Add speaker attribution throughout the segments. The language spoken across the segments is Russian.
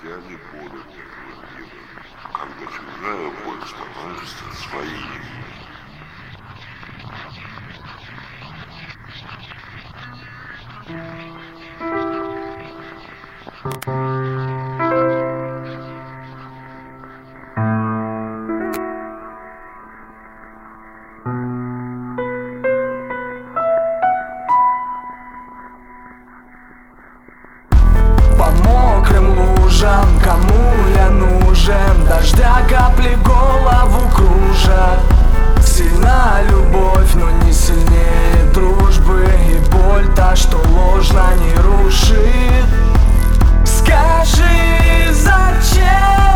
Speaker 1: хотя не будут другим, когда чужая боль становится своей.
Speaker 2: По мокрым лужам, кому я нужен? Дождя капли голову кружат. Сильна любовь, но не сильнее дружбы. И боль та, что ложно, не рушит. Скажи, зачем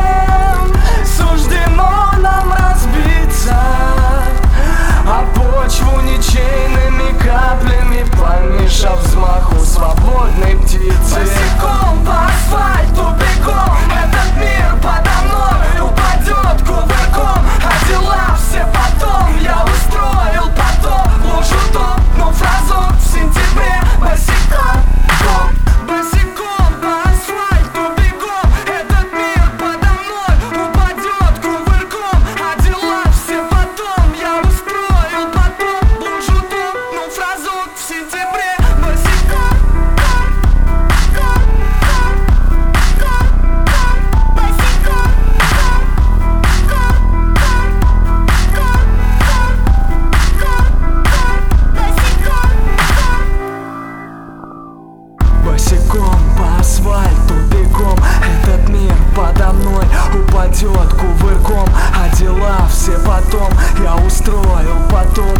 Speaker 2: суждено нам разбиться, а почву ничейными каплями помешав взмаху свободной птицы? Босиком по асфальту бегом, этот мир подо мной упадет кувырком, а дела все потом. Я устроил потоп, лужу топнув разок в сентябре. Босиком, босиком по асфальту бегом, этот мир подо мной упадет кувырком, а дела все потом. Я устроил потоп, лужу топнув разок в сентябре. Босиком. Босиком по асфальту бегом, этот мир подо мной упадет кувырком, а дела все потом. Я устроил потоп,